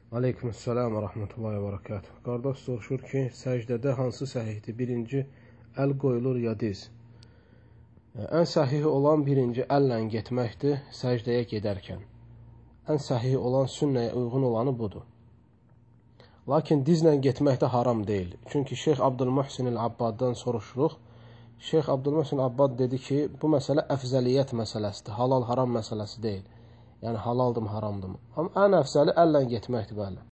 Aleykümselam və rəhmətullahi və bərəkatuh. Qardaş soruşur ki, səcdədə hansı səhihdir? Birinci, əl qoyulur ya diz? Ən səhihi olan birinci əllə getməkdir səcdəyə gedərkən. Ən səhihi olan, sünnəyə uyğun olanı budur. Lakin dizlə getmək də haram deyil. Çünki Şeyx Abdülmuhsin Abbaddan soruşuruq. Şeyx Abdülmuhsin Abbad dedi ki, bu məsələ əfzəliyyət məsələsidir, halal-haram məsələsi deyil. Yəni halaldır mı, haramdır mı? Amma ən əfzəli əllə getməkdir, bəli.